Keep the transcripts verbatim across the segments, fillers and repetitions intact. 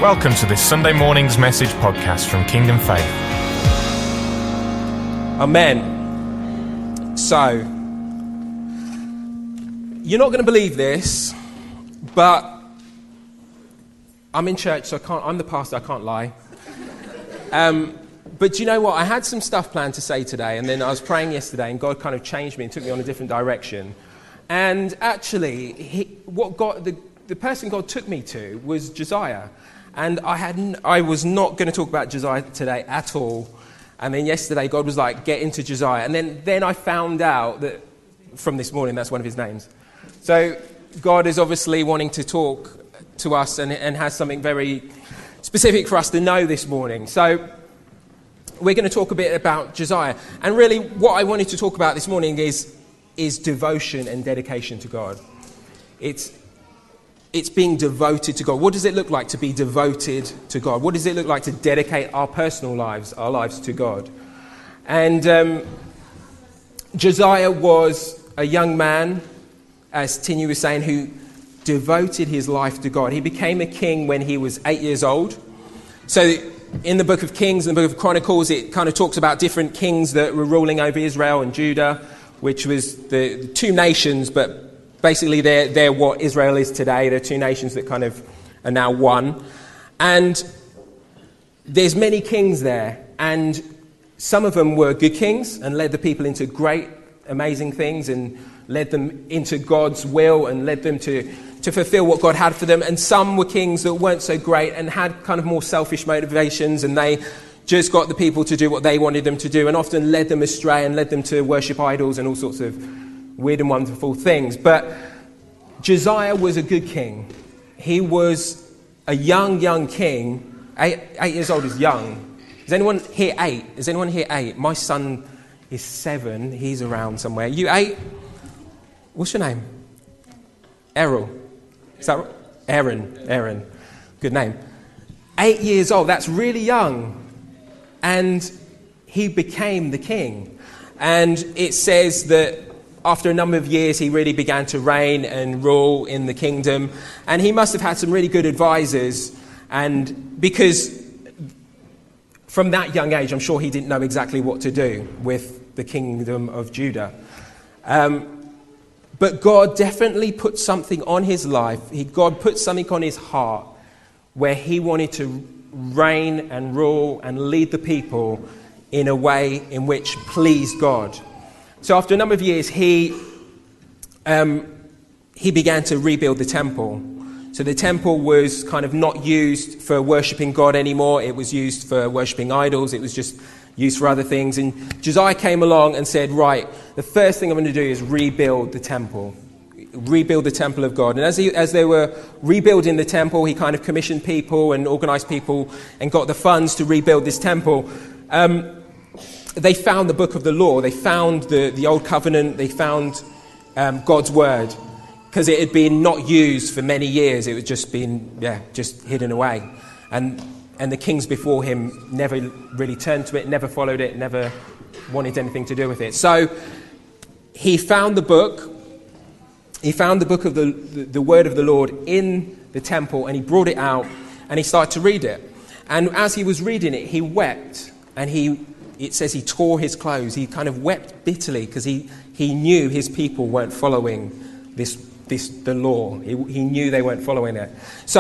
Welcome to this Sunday morning's message podcast from Kingdom Faith. Amen. So, you're not going to believe this, but I'm in church, so I can't, I'm the pastor, I can't lie. Um, but do you know what? I had some stuff planned to say today, and then I was praying yesterday, and God kind of changed me and took me on a different direction. And actually, he, what God, the, the person God took me to was Josiah. And I hadn't, I was not going to talk about Josiah today at all. And then yesterday, God was like, get into Josiah. And then, then I found out that from this morning, that's one of his names. So God is obviously wanting to talk to us and, and has something very specific for us to know this morning. So we're going to talk a bit about Josiah. And really, what I wanted to talk about this morning is, is devotion and dedication to God. It's It's being devoted to God. What does it look like to be devoted to God? What does it look like to dedicate our personal lives, our lives to God? And um, Josiah was a young man, as Tinu was saying, who devoted his life to God. He became a king when he was eight years old. So in the book of Kings and the book of Chronicles, it kind of talks about different kings that were ruling over Israel and Judah, which was the, the two nations, but basically, they're, they're what Israel is today. They're two nations that kind of are now one. And there's many kings there. And some of them were good kings and led the people into great, amazing things and led them into God's will and led them to, to fulfill what God had for them. And some were kings that weren't so great and had kind of more selfish motivations, and they just got the people to do what they wanted them to do and often led them astray and led them to worship idols and all sorts of weird and wonderful things. But Josiah was a good king. He was a young, young king. Eight, eight years old is young. Is anyone here eight? Is anyone here eight? My son is seven. He's around somewhere. You eight? What's your name? Errol. Is that right? Aaron. Aaron. Good name. Eight years old. That's really young. And he became the king. And it says that after a number of years, he really began to reign and rule in the kingdom. And he must have had some really good advisors. And because from that young age, I'm sure he didn't know exactly what to do with the kingdom of Judah. Um, but God definitely put something on his life. He, God put something on his heart where he wanted to reign and rule and lead the people in a way in which pleased God. So after a number of years, he um, he began to rebuild the temple. So the temple was kind of not used for worshipping God anymore. It was used for worshipping idols. It was just used for other things. And Josiah came along and said, right, the first thing I'm going to do is rebuild the temple. Rebuild the temple of God. And as, he, as they were rebuilding the temple, he kind of commissioned people and organized people and got the funds to rebuild this temple. Um They found the book of the law. They found the, the old covenant. They found um, God's word, because it had been not used for many years. It had just been, yeah, just hidden away. And and the kings before him never really turned to it, never followed it, never wanted anything to do with it. So he found the book. He found the book of the, the, the word of the Lord in the temple, and he brought it out, and he started to read it. And as he was reading it, he wept, and he... It says he tore his clothes. He kind of wept bitterly because he, he knew his people weren't following this this the law. He, he knew they weren't following it. So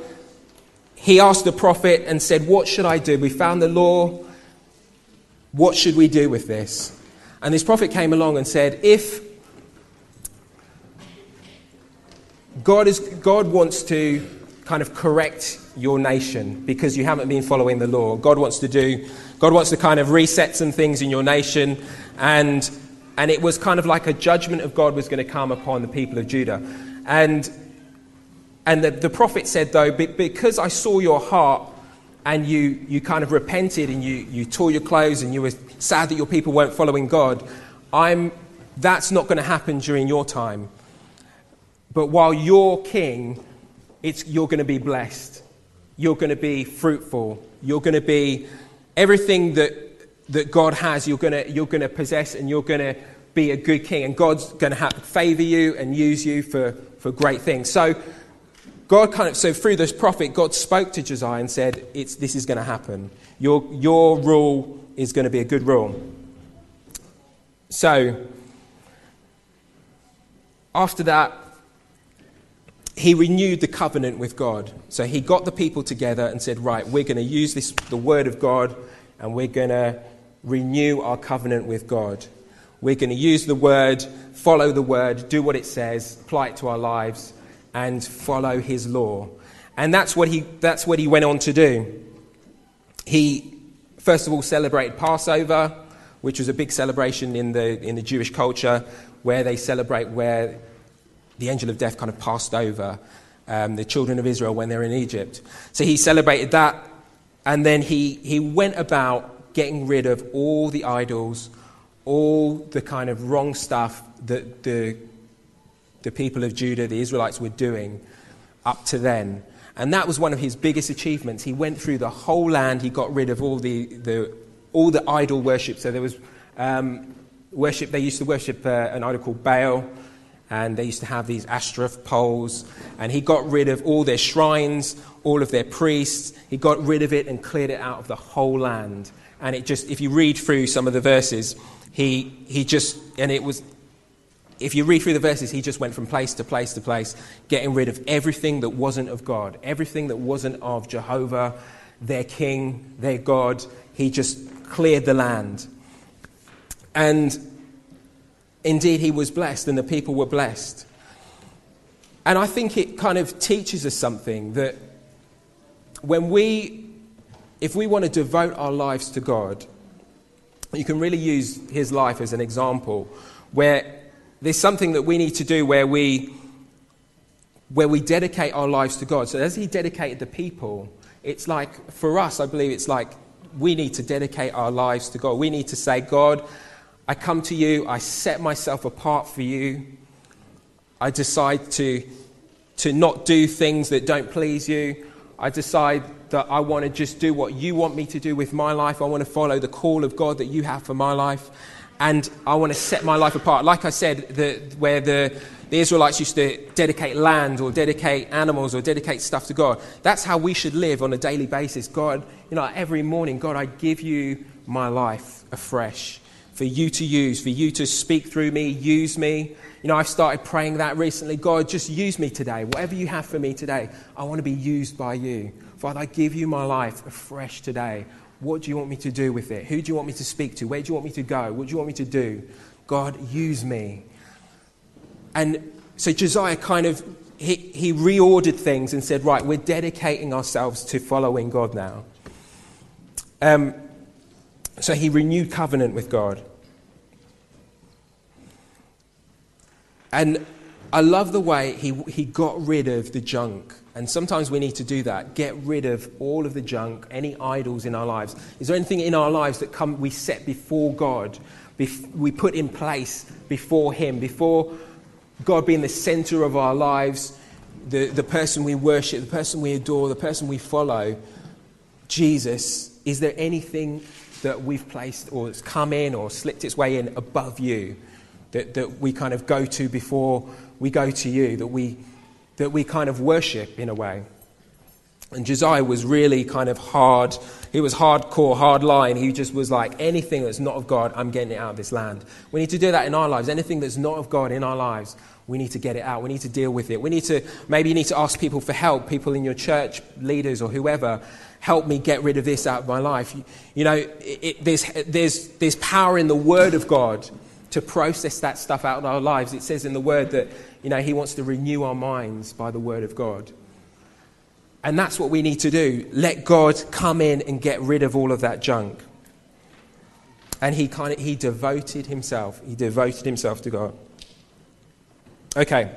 he asked the prophet and said, what should I do? We found the law. What should we do with this? And this prophet came along and said, if God is God wants to kind of correct your nation because you haven't been following the law. God wants to do, God wants to kind of reset some things in your nation. And and it was kind of like a judgment of God was going to come upon the people of Judah. And and the, the prophet said, though, because I saw your heart and you you kind of repented and you, you tore your clothes and you were sad that your people weren't following God, I'm that's not going to happen during your time. But while you're king, it's you're going to be blessed. You're going to be fruitful. You're going to be everything that that God has. You're going to you're going to possess, and you're going to be a good king. And God's going to have, favor you and use you for, for great things. So God kind of, so through this prophet, God spoke to Josiah and said, "It's this is going to happen. Your, your rule is going to be a good rule." So, after that, he renewed the covenant with God. So he got the people together and said, right, we're going to use this, the word of God, and we're going to renew our covenant with God. We're going to use the word, follow the word, do what it says, apply it to our lives, and follow his law. And that's what he that's what he went on to do. He, first of all, celebrated Passover, which was a big celebration in the in the Jewish culture, where they celebrate where the angel of death kind of passed over um, the children of Israel when they're in Egypt. So he celebrated that, and then he, he went about getting rid of all the idols, all the kind of wrong stuff that the, the people of Judah, the Israelites, were doing up to then. And that was one of his biggest achievements. He went through the whole land. He got rid of all the, the, all the idol worship. So there was um, worship, they used to worship uh, an idol called Baal. And they used to have these Ashtoreth poles. And he got rid of all their shrines, all of their priests. He got rid of it and cleared it out of the whole land. And it just, if you read through some of the verses, he he just, and it was, if you read through the verses, he just went from place to place to place, getting rid of everything that wasn't of God, everything that wasn't of Jehovah, their king, their God. He just cleared the land. And indeed, he was blessed, and the people were blessed. And I think it kind of teaches us something, that when we, if we want to devote our lives to God, you can really use his life as an example, where there's something that we need to do where we, where we dedicate our lives to God. So as he dedicated the people, it's like, for us, I believe it's like we need to dedicate our lives to God. We need to say, God, I come to you, I set myself apart for you. I decide to, to not do things that don't please you. I decide that I want to just do what you want me to do with my life. I want to follow the call of God that you have for my life. And I want to set my life apart. Like I said, the, where the, the Israelites used to dedicate land or dedicate animals or dedicate stuff to God. That's how we should live on a daily basis. God, you know, every morning, God, I give you my life afresh, for you to use, for you to speak through me, use me. You know, I've started praying that recently. God, just use me today. Whatever you have for me today, I want to be used by you. Father, I give you my life afresh today. What do you want me to do with it? Who do you want me to speak to? Where do you want me to go? What do you want me to do? God, use me. And so Josiah kind of, he, he reordered things and said, right, we're dedicating ourselves to following God now. Um. So he renewed covenant with God. And I love the way he, he got rid of the junk. And sometimes we need to do that. Get rid of all of the junk, any idols in our lives. Is there anything in our lives that come we set before God, bef- we put in place before him, before God being the center of our lives, the, the person we worship, the person we adore, the person we follow, Jesus? Is there anything that we've placed or it's come in or slipped its way in above you that, that we kind of go to before we go to you, that we that we kind of worship in a way? And Josiah was really kind of hard. He was hardcore, hard line. He just was like, anything that's not of God, I'm getting it out of this land. We need to do that in our lives. Anything that's not of God in our lives, we need to get it out. We need to deal with it. We need to, maybe you need to ask people for help, people in your church, leaders or whoever. Help me get rid of this out of my life. You, you know, it, it, there's, there's, there's power in the Word of God to process that stuff out of our lives. It says in the Word that, you know, he wants to renew our minds by the Word of God. And that's what we need to do. Let God come in and get rid of all of that junk. And he kind of, he devoted himself. He devoted himself to God. Okay.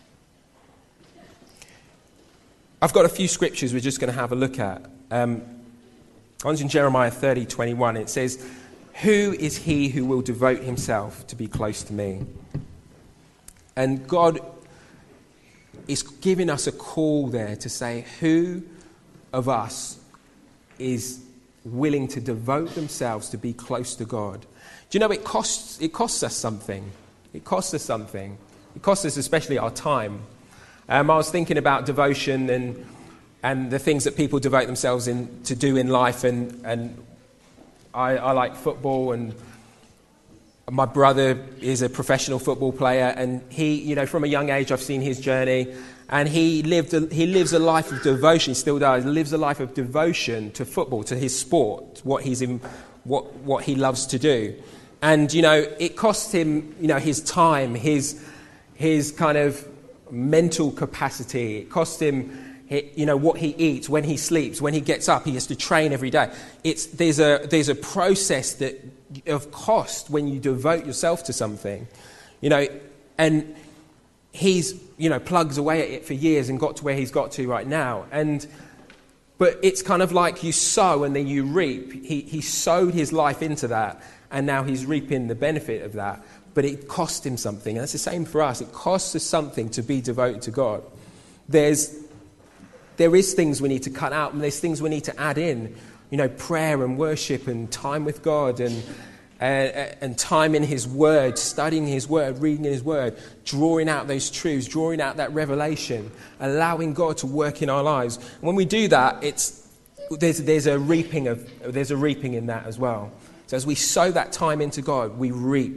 I've got a few scriptures we're just going to have a look at. Um, one's in Jeremiah thirty twenty-one. It says, "Who is he who will devote himself to be close to me?" And God is giving us a call there to say, who of us is willing to devote themselves to be close to God? Do you know it costs, it costs us something. It costs us something. It costs us especially our time. Um, I was thinking about devotion and and the things that people devote themselves in to do in life, and and I, I like football, and my brother is a professional football player, and he, you know, from a young age I've seen his journey, and he lived a, he lives a life of devotion. He still does. He lives a life of devotion to football, to his sport, what he's in, what what he loves to do, and you know, it costs him, you know, his time, his his kind of mental capacity. It costs him, you know, what he eats, when he sleeps, when he gets up. He has to train every day. It's there's a there's a process that of cost when you devote yourself to something, you know, and he's, you know, plugs away at it for years and got to where he's got to right now. And but it's kind of like you sow and then you reap. He he sowed his life into that, and now he's reaping the benefit of that. But it cost him something. And that's the same for us. It costs us something to be devoted to God. There's, there is things we need to cut out, and there's things we need to add in. You know, prayer and worship and time with God, and uh, and time in His Word, studying His Word, reading His Word, drawing out those truths, drawing out that revelation, allowing God to work in our lives. And when we do that, it's there's there's a reaping of there's a reaping in that as well. So as we sow that time into God, we reap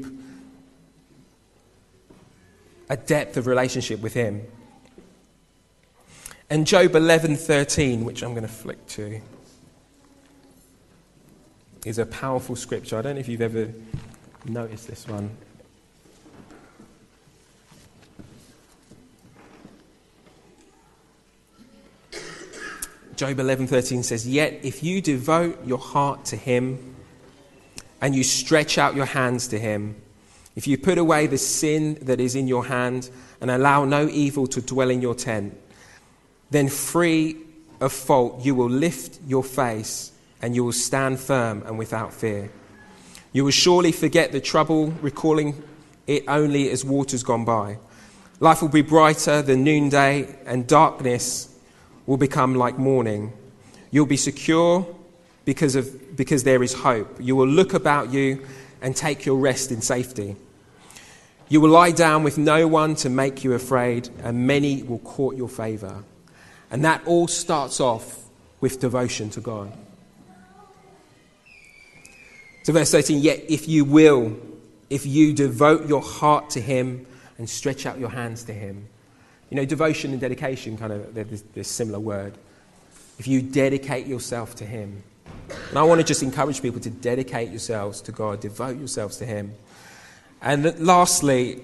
a depth of relationship with Him. And Job eleven thirteen, which I'm going to flick to, is a powerful scripture. I don't know if you've ever noticed this one. Job eleven thirteen says, "Yet if you devote your heart to Him and you stretch out your hands to Him, if you put away the sin that is in your hand and allow no evil to dwell in your tent, then free of fault you will lift your face and you will stand firm and without fear. You will surely forget the trouble, recalling it only as waters gone by. Life will be brighter than noonday, and darkness will become like morning. You'll be secure because of because there is hope. You will look about you and take your rest in safety. You will lie down with no one to make you afraid, and many will court your favour." And that all starts off with devotion to God. So verse thirteen, "Yet if you will, if you devote your heart to Him and stretch out your hands to Him." You know, devotion and dedication, kind of, they're this, this similar word. If you dedicate yourself to Him. And I want to just encourage people to dedicate yourselves to God, devote yourselves to Him. And that, lastly,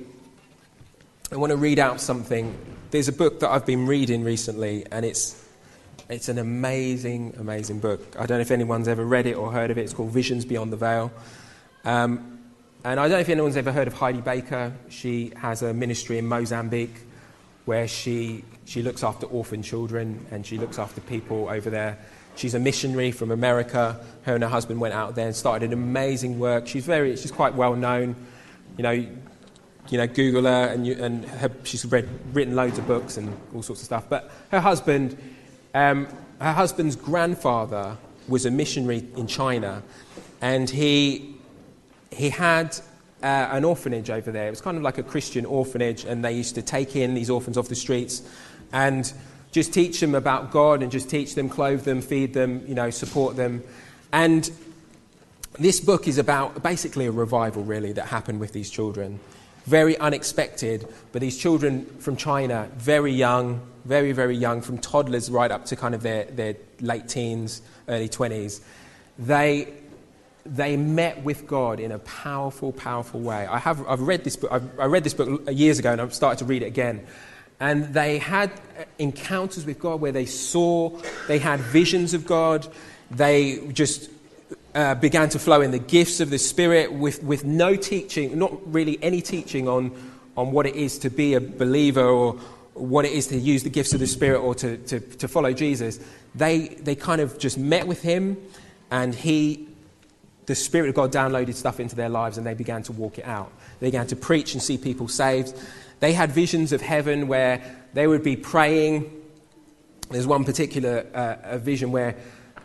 I want to read out something. There's a book that I've been reading recently, and it's it's an amazing, amazing book. I don't know if anyone's ever read it or heard of it. It's called Visions Beyond the Veil. Um, and I don't know if anyone's ever heard of Heidi Baker. She has a ministry in Mozambique where she she looks after orphan children, and she looks after people over there. She's a missionary from America. Her and her husband went out there and started an amazing work. She's very she's quite well known. You know, you know, Google her, and, you, and her, she's read, written loads of books and all sorts of stuff. But her husband, um, her husband's grandfather was a missionary in China, and he he had uh, an orphanage over there. It was kind of like a Christian orphanage, and they used to take in these orphans off the streets and just teach them about God, and just teach them, clothe them, feed them, you know, support them. And this book is about basically a revival, really, that happened with these children. Very unexpected, but these children from China, very young, very, very young, from toddlers right up to kind of their, their late teens, early twenties, they they met with God in a powerful, powerful way. I have I've read this book. I've, I read this book years ago, and I've started to read it again. And they had encounters with God where they saw, they had visions of God. They just Uh, began to flow in the gifts of the Spirit with, with no teaching, not really any teaching on, on what it is to be a believer, or what it is to use the gifts of the Spirit, or to, to, to follow Jesus. They they kind of just met with Him, and he, the Spirit of God downloaded stuff into their lives, and they began to walk it out. They began to preach and see people saved. They had visions of heaven where they would be praying. There's one particular uh, a vision where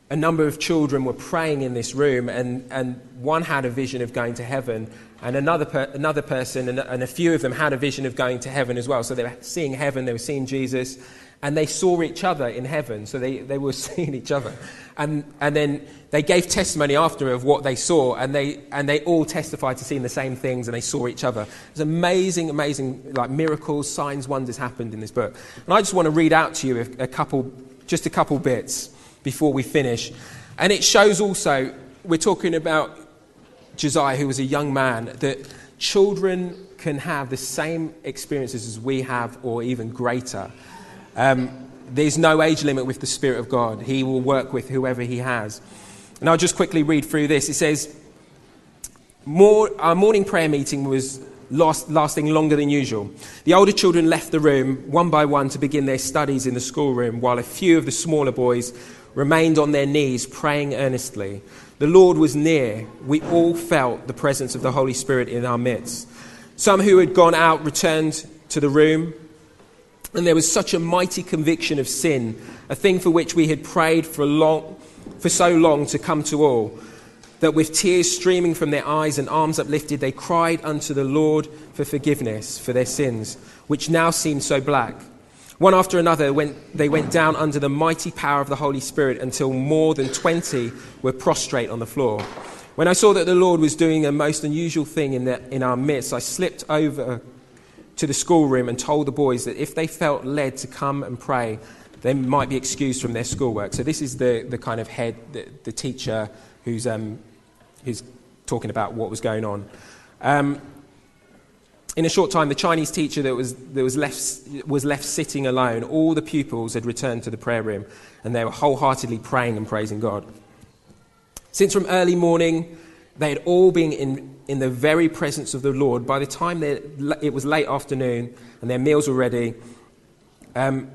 a number of children were praying in this room, and, and one had a vision of going to heaven, and another per, another person, and, and a few of them had a vision of going to heaven as well. So they were seeing heaven, they were seeing Jesus, and they saw each other in heaven. So they, they were seeing each other. And and then they gave testimony after of what they saw, and they and they all testified to seeing the same things, and they saw each other. It's amazing, amazing, like miracles, signs, wonders happened in this book. And I just want to read out to you a, a couple, just a couple bits before we finish. And it shows also, we're talking about Josiah, who was a young man, that children can have the same experiences as we have, or even greater. Um, there's no age limit with the Spirit of God. He will work with whoever he has. And I'll just quickly read through this. It says, More, our morning prayer meeting was last, lasting longer than usual. The older children left the room one by one to begin their studies in the schoolroom, while a few of the smaller boys remained on their knees praying earnestly. The Lord was near. We all felt the presence of the Holy Spirit in our midst. Some who had gone out returned to the room, and there was such a mighty conviction of sin, a thing for which we had prayed for long, for so long to come to all, that with tears streaming from their eyes and arms uplifted, they cried unto the Lord for forgiveness for their sins, which now seemed so black. One after another, when they went down under the mighty power of the Holy Spirit, until more than twenty were prostrate on the floor. When I saw that the Lord was doing a most unusual thing in, the, in our midst, I slipped over to the schoolroom and told the boys that if they felt led to come and pray, they might be excused from their schoolwork. So this is the, the kind of head, the, the teacher who's um, who's talking about what was going on. Um, in a short time, the Chinese teacher that was that was left was left sitting alone. All the pupils had returned to the prayer room, and they were wholeheartedly praying and praising God. Since from early morning, they had all been in, in the very presence of the Lord. By the time they, it was late afternoon and their meals were ready, um,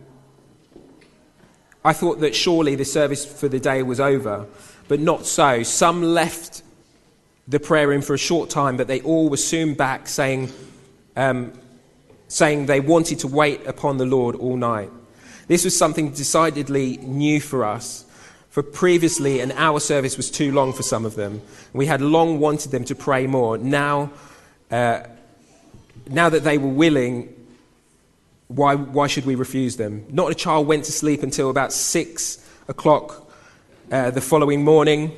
I thought that surely the service for the day was over, but not so. Some left the prayer room for a short time, but they all were soon back, saying, um, saying they wanted to wait upon the Lord all night. This was something decidedly new for us, for previously an hour service was too long for some of them. We had long wanted them to pray more. Now, uh, now that they were willing, why, why should we refuse them? Not a child went to sleep until about six o'clock uh, the following morning.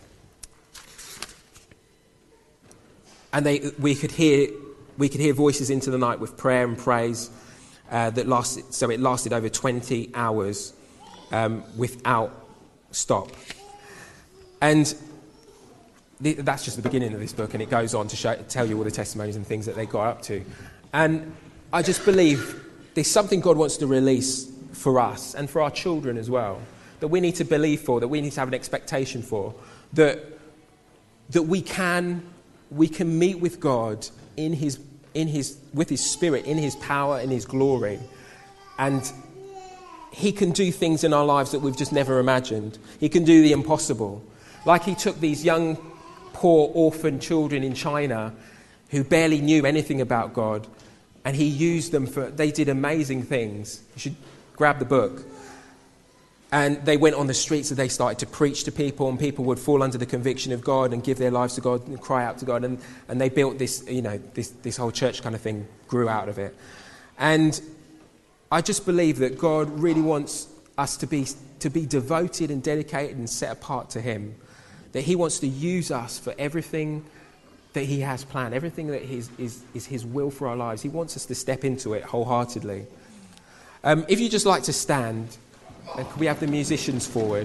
And they, we could hear, we could hear voices into the night with prayer and praise uh, that lasted. So it lasted over twenty hours um, without stop. And th- that's just the beginning of this book, and it goes on to show, tell you all the testimonies and things that they got up to. And I just believe there's something God wants to release for us and for our children as well, that we need to believe for, that we need to have an expectation for, that that we can we can meet with God in his in his with his Spirit, in his power, in his glory, and he can do things in our lives that we've just never imagined. He can do the impossible. Like he took these young, poor, orphan children in China who barely knew anything about God, and he used them for, they did amazing things. You should grab the book. And they went on the streets and they started to preach to people, and people would fall under the conviction of God and give their lives to God and cry out to God. And, and they built this, you know, this, this whole church kind of thing grew out of it. And I just believe that God really wants us to be to be devoted and dedicated and set apart to him. That he wants to use us for everything that he has planned, everything that is, is, is his will for our lives. He wants us to step into it wholeheartedly. Um, if you'd just like to stand, and can we have the musicians forward?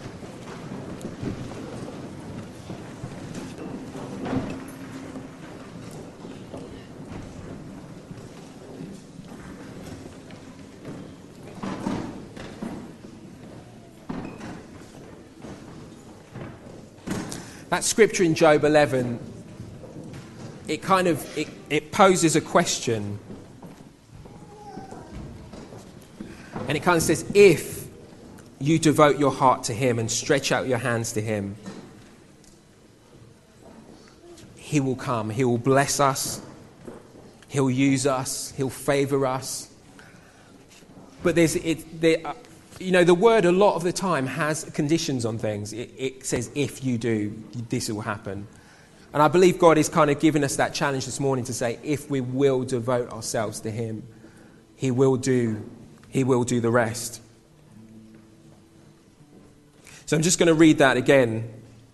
That scripture in Job eleven, it kind of, it, it poses a question. And it kind of says, if you devote your heart to him and stretch out your hands to him, he will come. He will bless us. He'll use us. He'll favor us. But there's, it, there, uh, You know, the word a lot of the time has conditions on things. It, it says, if you do, this will happen. And I believe God is kind of giving us that challenge this morning to say, if we will devote ourselves to him, he will do, he will do the rest. So I'm just going to read that again.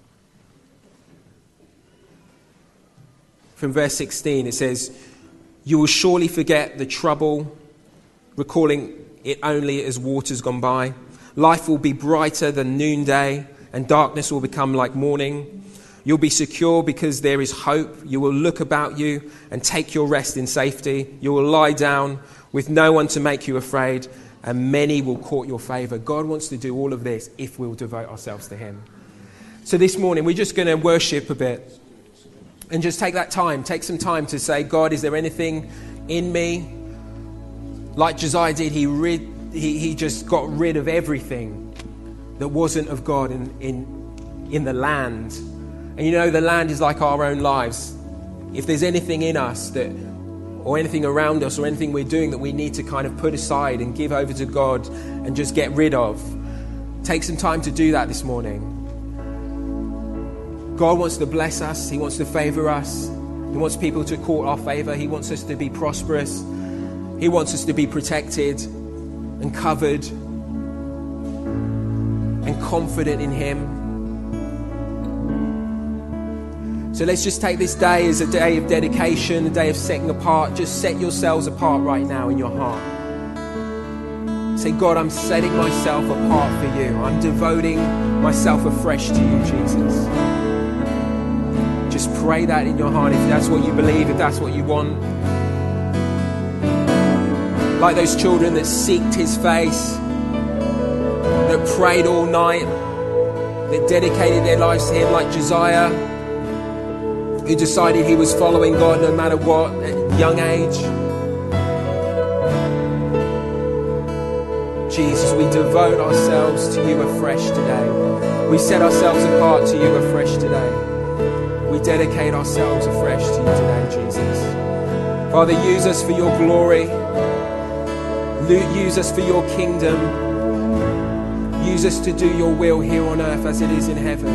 From verse sixteen, it says, you will surely forget the trouble, recalling it only as waters gone by. Life will be brighter than noonday, and darkness will become like morning. You'll be secure because there is hope. You will look about you and take your rest in safety. You will lie down with no one to make you afraid, and many will court your favour. God wants to do all of this if we'll devote ourselves to him. So this morning, we're just going to worship a bit and just take that time, take some time to say, God, is there anything in me? Like Josiah did, he rid, he, he just got rid of everything that wasn't of God in, in, in the land. And you know, the land is like our own lives. If there's anything in us that, or anything around us, or anything we're doing that we need to kind of put aside and give over to God and just get rid of, take some time to do that this morning. God wants to bless us. He wants to favour us. He wants people to court our favour. He wants us to be prosperous. He wants us to be protected and covered and confident in him. So let's just take this day as a day of dedication, a day of setting apart. Just set yourselves apart right now in your heart. Say, God, I'm setting myself apart for you. I'm devoting myself afresh to you, Jesus. Just pray that in your heart if that's what you believe, if that's what you want. Like those children that seeked his face, that prayed all night, that dedicated their lives to him, like Josiah, who decided he was following God no matter what at a young age. Jesus, we devote ourselves to you afresh today. We set ourselves apart to you afresh today. We dedicate ourselves afresh to you today, Jesus. Father, use us for your glory. Use us for your kingdom. Use us to do your will here on earth as it is in heaven.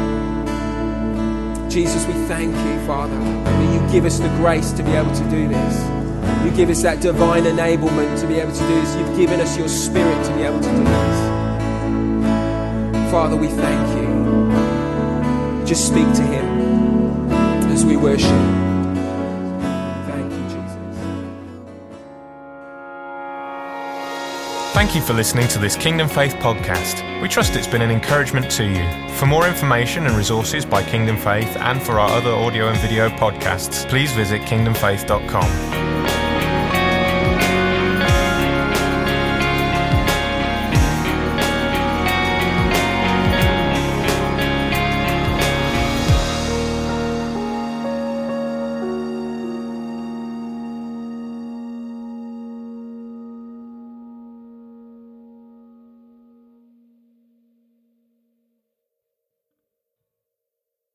Jesus, we thank you, Father, that you give us the grace to be able to do this. You give us that divine enablement to be able to do this. You've given us your spirit to be able to do this. Father, we thank you. Just speak to him as we worship. Thank you for listening to this Kingdom Faith podcast. We trust it's been an encouragement to you. For more information and resources by Kingdom Faith and for our other audio and video podcasts, please visit kingdom faith dot com.